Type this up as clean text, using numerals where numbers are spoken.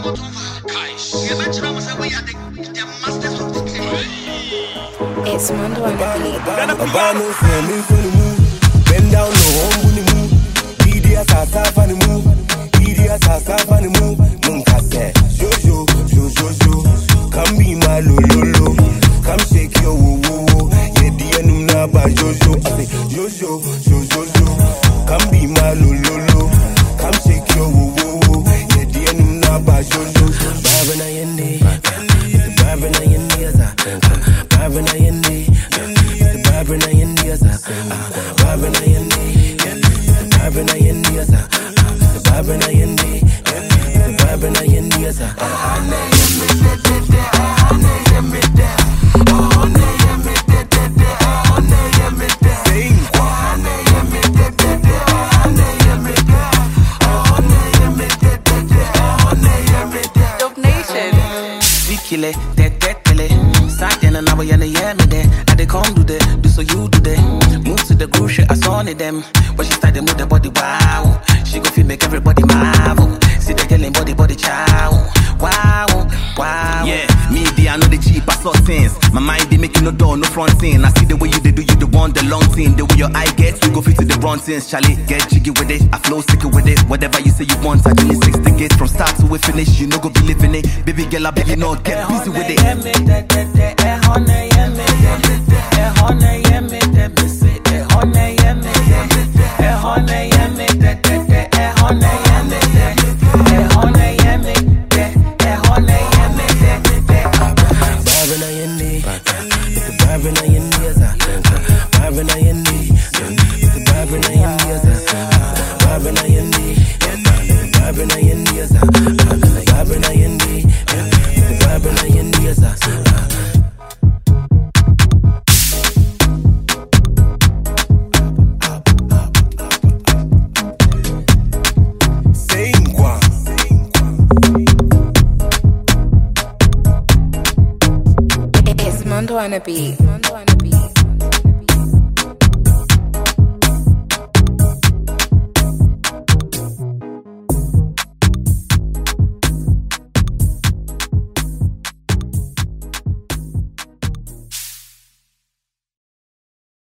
It's Mondo on the beat. Abano send me for the move. Bend down no home when the move. Idia sasa for the move. Idia sasa for the move. Nunca say Jojo. Come be my lo. Come shake your woo woo. Yeah, dear nuna ba Jojo. I say Jojo. Come be my lo. Come shake your woo woo. Yeah, dear nuna ba Jojo. Babana yende. Babana yende asa. Babana yende. Babana yende asa. Babana yende. Babana yende asa. Babana yende. Babana yende asa. Kile, tele. Satan and I were me there. I they come do that, do so you do that. Move to the groove shit, I saw them. But she started move the body, wow. She go feel make everybody marvel. See the girl in body chow. Wow. Yeah, me I know the cheap, I saw things. My mind they make you no door, no front thing. I see the way you they do, you the one, the long thing. The way your eye gets, you go fit to the front things. Charlie, get jiggy with it. I flow sick with it. Whatever you say you want, I really 60 gates from start to we finish. You know go be living it. Baby girl, I beg you not get busy with it. Mondo on the beat.